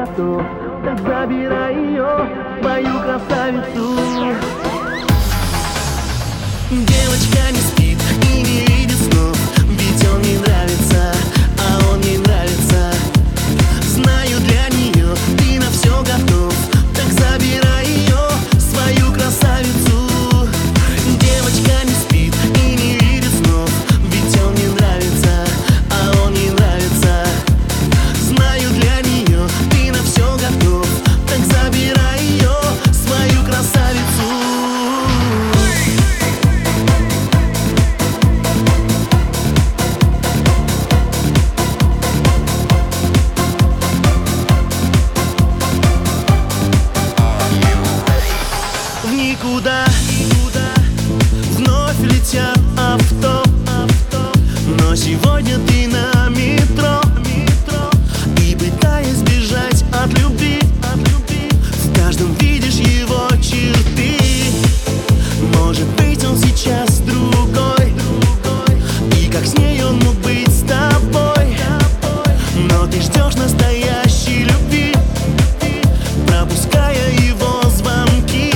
готов, так забирай ее, мою красавицу. Девочка не спит и не видит снов, ведь он ей нравится, а он ей нравится. Знаю, для нее ты на все готов, так забирай ее, свою красавицу. Девочка не спит и не видит снов, ведь он ей нравится, а он ей нравится. Знаю, для нее ты на все готов, так забирай ее, свою красавицу. В никуда вновь летят авто, но сегодня ты на метро, и пытаясь бежать от любви, в каждом видишь его черты. Может быть, он сейчас другой, и как с ней он мог быть с тобой, но ты ждешь настоящей любви, пропуская его звонки.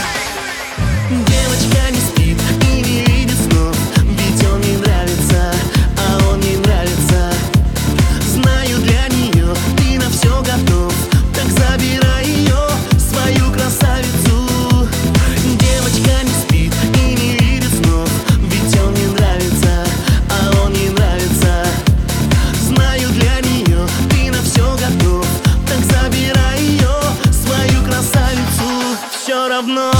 Девочка не спит и не видит снов, ведь он ей нравится, а он ей нравится. Знаю, для нее ты на все готов, так забирай ее, свою красавицу. Девочка не спит и не видит снов, ведь он ей нравится, а он ей нравится. Знаю, для нее ты на все готов, так забирай ее, свою красавицу. Все равно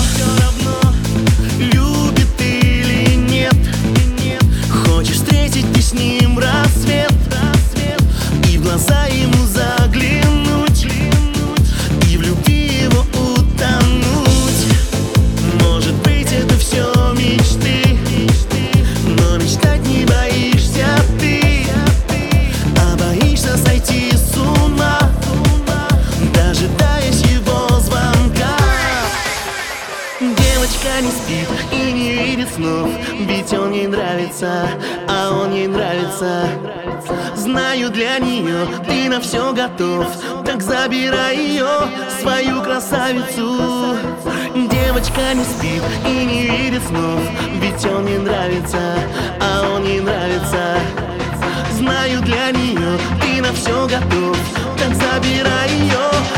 любит или нет, хочешь встретить ты с ним рассвет, и в глаза ему заглянуть, и в любви его утонуть. Может быть, это все мечты, но мечтать не боишься ты, а боишься сойти с ума, дожидаясь его звонка. Девочка не спит и не видит снов, ведь он ей нравится, а он ей нравится. Знаю, для нее ты на все готов, так забирай ее, свою красавицу. Девочка не спит и не видит снов, ведь он ей нравится, а он ей нравится. Знаю, для нее ты на все готов, так забирай ее,